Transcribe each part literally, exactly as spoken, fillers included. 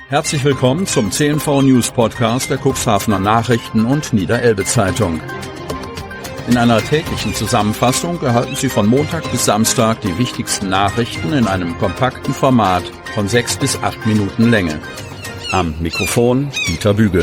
Herzlich willkommen zum C N V News Podcast der Cuxhavener Nachrichten und Niederelbe Zeitung. In einer täglichen Zusammenfassung erhalten Sie von Montag bis Samstag die wichtigsten Nachrichten in einem kompakten Format von sechs bis acht Minuten Länge. Am Mikrofon Dieter Büge.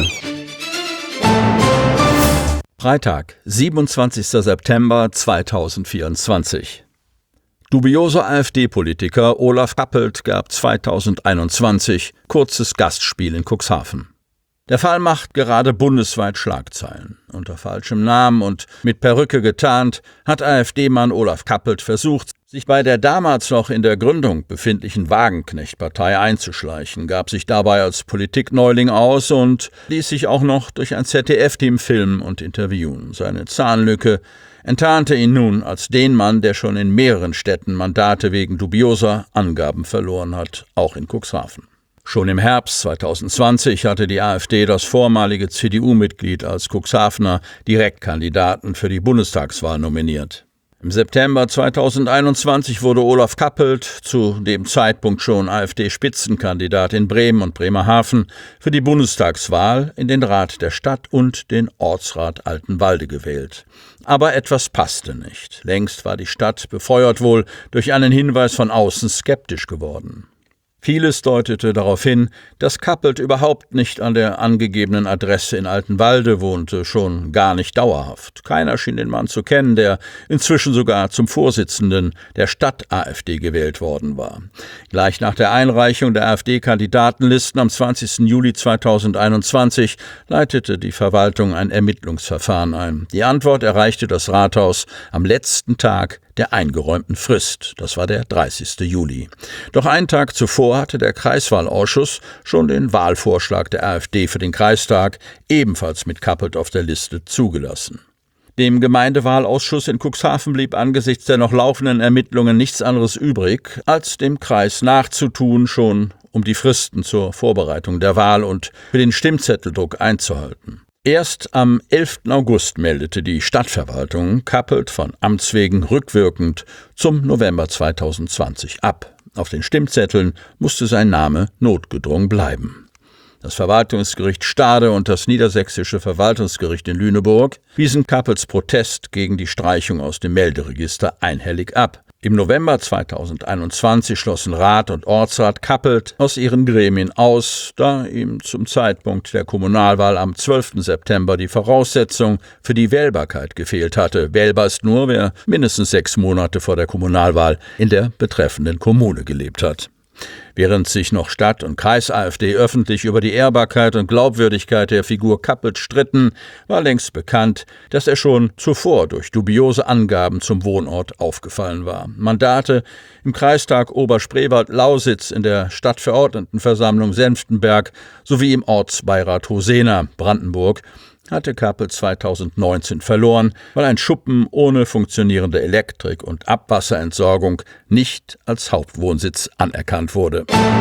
Freitag, siebenundzwanzigster September zweitausendvierundzwanzig. Dubioser AfD-Politiker Olaf Kappelt gab zweitausendeinundzwanzig kurzes Gastspiel in Cuxhaven. Der Fall macht gerade bundesweit Schlagzeilen. Unter falschem Namen und mit Perücke getarnt hat AfD-Mann Olaf Kappelt versucht, sich bei der damals noch in der Gründung befindlichen Wagenknecht-Partei einzuschleichen, gab sich dabei als Politikneuling aus und ließ sich auch noch durch ein Z D F-Team filmen und interviewen. Seine Zahnlücke enttarnte ihn nun als den Mann, der schon in mehreren Städten Mandate wegen dubioser Angaben verloren hat, auch in Cuxhaven. Schon im Herbst zweitausendzwanzig hatte die AfD das vormalige C D U-Mitglied als Cuxhavener Direktkandidaten für die Bundestagswahl nominiert. Im September zweitausendeinundzwanzig wurde Olaf Kappelt, zu dem Zeitpunkt schon AfD-Spitzenkandidat in Bremen und Bremerhaven, für die Bundestagswahl in den Rat der Stadt und den Ortsrat Altenwalde gewählt. Aber etwas passte nicht. Längst war die Stadt, befeuert wohl durch einen Hinweis von außen, skeptisch geworden. Vieles deutete darauf hin, dass Kappelt überhaupt nicht an der angegebenen Adresse in Altenwalde wohnte, schon gar nicht dauerhaft. Keiner schien den Mann zu kennen, der inzwischen sogar zum Vorsitzenden der Stadt-AfD gewählt worden war. Gleich nach der Einreichung der AfD-Kandidatenlisten am zwanzigsten Juli zweitausendeinundzwanzig leitete die Verwaltung ein Ermittlungsverfahren ein. Die Antwort erreichte das Rathaus am letzten Tag der eingeräumten Frist. Das war der dreißigste Juli. Doch einen Tag zuvor hatte der Kreiswahlausschuss schon den Wahlvorschlag der AfD für den Kreistag, ebenfalls mit Kappelt auf der Liste, zugelassen. Dem Gemeindewahlausschuss in Cuxhaven blieb angesichts der noch laufenden Ermittlungen nichts anderes übrig, als dem Kreis nachzutun, schon um die Fristen zur Vorbereitung der Wahl und für den Stimmzetteldruck einzuhalten. Erst am elften August meldete die Stadtverwaltung Kappelt von Amts wegen rückwirkend zum November zweitausendzwanzig ab. Auf den Stimmzetteln musste sein Name notgedrungen bleiben. Das Verwaltungsgericht Stade und das Niedersächsische Verwaltungsgericht in Lüneburg wiesen Kappelts Protest gegen die Streichung aus dem Melderegister einhellig ab. Im November zweitausendeinundzwanzig schlossen Rat und Ortsrat Kappelt aus ihren Gremien aus, da ihm zum Zeitpunkt der Kommunalwahl am zwölften September die Voraussetzung für die Wählbarkeit gefehlt hatte. Wählbar ist nur, wer mindestens sechs Monate vor der Kommunalwahl in der betreffenden Kommune gelebt hat. Während sich noch Stadt- und Kreis-AfD öffentlich über die Ehrbarkeit und Glaubwürdigkeit der Figur Kappelt stritten, war längst bekannt, dass er schon zuvor durch dubiose Angaben zum Wohnort aufgefallen war. Mandate im Kreistag Oberspreewald-Lausitz, in der Stadtverordnetenversammlung Senftenberg sowie im Ortsbeirat Hosena, Brandenburg, hatte Kappelt zweitausendneunzehn verloren, weil ein Schuppen ohne funktionierende Elektrik- und Abwasserentsorgung nicht als Hauptwohnsitz anerkannt wurde.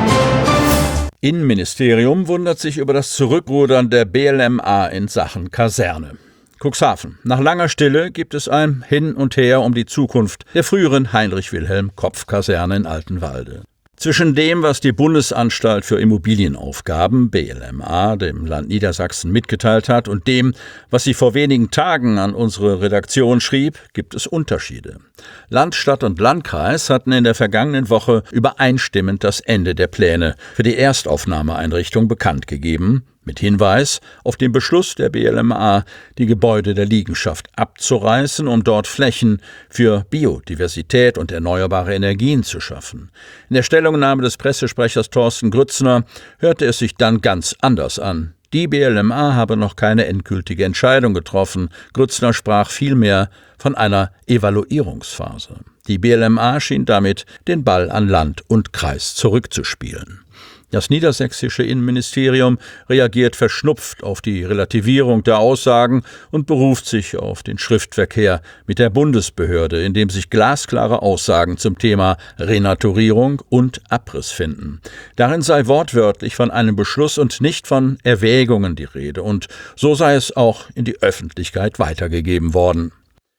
Innenministerium wundert sich über das Zurückrudern der B L M A in Sachen Kaserne. Cuxhaven. Nach langer Stille gibt es ein Hin und Her um die Zukunft der früheren Heinrich-Wilhelm-Kopf-Kaserne in Altenwalde. Zwischen dem, was die Bundesanstalt für Immobilienaufgaben, B L M A, dem Land Niedersachsen mitgeteilt hat, und dem, was sie vor wenigen Tagen an unsere Redaktion schrieb, gibt es Unterschiede. Land, Stadt und Landkreis hatten in der vergangenen Woche übereinstimmend das Ende der Pläne für die Erstaufnahmeeinrichtung bekannt gegeben, mit Hinweis auf den Beschluss der B L M A, die Gebäude der Liegenschaft abzureißen, um dort Flächen für Biodiversität und erneuerbare Energien zu schaffen. In der Stellungnahme des Pressesprechers Thorsten Grützner hörte es sich dann ganz anders an. Die B L M A habe noch keine endgültige Entscheidung getroffen. Grützner sprach vielmehr von einer Evaluierungsphase. Die B L M A schien damit den Ball an Land und Kreis zurückzuspielen. Das niedersächsische Innenministerium reagiert verschnupft auf die Relativierung der Aussagen und beruft sich auf den Schriftverkehr mit der Bundesbehörde, in dem sich glasklare Aussagen zum Thema Renaturierung und Abriss finden. Darin sei wortwörtlich von einem Beschluss und nicht von Erwägungen die Rede, und so sei es auch in die Öffentlichkeit weitergegeben worden.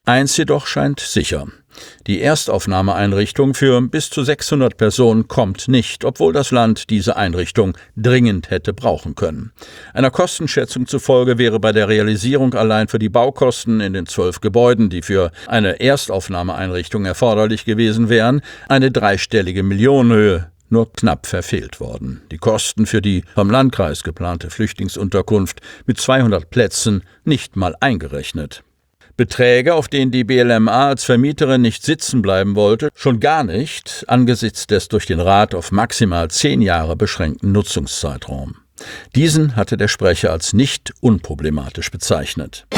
Eins jedoch scheint sicher: Die Erstaufnahmeeinrichtung für bis zu sechshundert Personen kommt nicht, obwohl das Land diese Einrichtung dringend hätte brauchen können. Einer Kostenschätzung zufolge wäre bei der Realisierung allein für die Baukosten in den zwölf Gebäuden, die für eine Erstaufnahmeeinrichtung erforderlich gewesen wären, eine dreistellige Millionenhöhe nur knapp verfehlt worden. Die Kosten für die vom Landkreis geplante Flüchtlingsunterkunft mit zweihundert Plätzen nicht mal eingerechnet. Beträge, auf denen die B L M A als Vermieterin nicht sitzen bleiben wollte, schon gar nicht angesichts des durch den Rat auf maximal zehn Jahre beschränkten Nutzungszeitraums. Diesen hatte der Sprecher als nicht unproblematisch bezeichnet.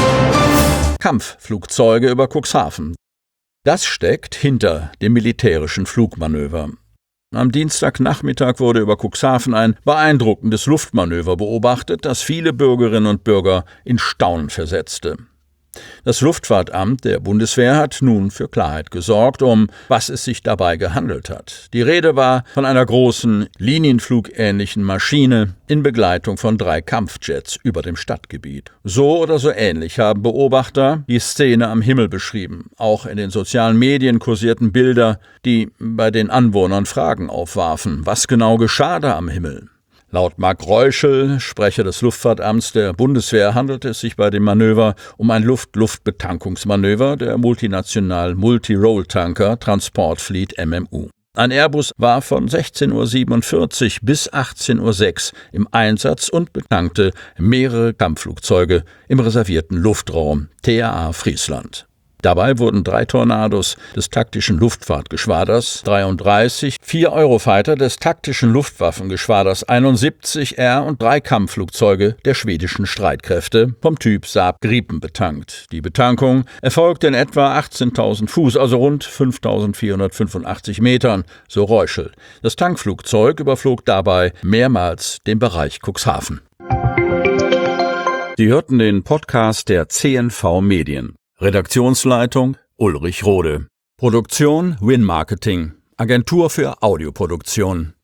Kampfflugzeuge über Cuxhaven. Das steckt hinter dem militärischen Flugmanöver. Am Dienstagnachmittag wurde über Cuxhaven ein beeindruckendes Luftmanöver beobachtet, das viele Bürgerinnen und Bürger in Staunen versetzte. Das Luftfahrtamt der Bundeswehr hat nun für Klarheit gesorgt, um was es sich dabei gehandelt hat. Die Rede war von einer großen, linienflugähnlichen Maschine in Begleitung von drei Kampfjets über dem Stadtgebiet. So oder so ähnlich haben Beobachter die Szene am Himmel beschrieben. Auch in den sozialen Medien kursierten Bilder, die bei den Anwohnern Fragen aufwarfen. Was genau geschah da am Himmel? Laut Mark Reuschel, Sprecher des Luftfahrtamts der Bundeswehr, handelte es sich bei dem Manöver um ein Luft-Luft-Betankungsmanöver der multinationalen Multi-Role-Tanker Transport-Fleet M M U. Ein Airbus war von sechzehn Uhr siebenundvierzig bis achtzehn Uhr sechs im Einsatz und betankte mehrere Kampfflugzeuge im reservierten Luftraum T A A Friesland. Dabei wurden drei Tornados des taktischen Luftfahrtgeschwaders dreiunddreißig, vier Eurofighter des taktischen Luftwaffengeschwaders einundsiebzig R und drei Kampfflugzeuge der schwedischen Streitkräfte vom Typ Saab Gripen betankt. Die Betankung erfolgte in etwa achtzehntausend Fuß, also rund fünftausendvierhundertfünfundachtzig Metern, so Reuschel. Das Tankflugzeug überflog dabei mehrmals den Bereich Cuxhaven. Sie hörten den Podcast der C N V Medien. Redaktionsleitung Ulrich Rode. Produktion Win Marketing, Agentur für Audioproduktion.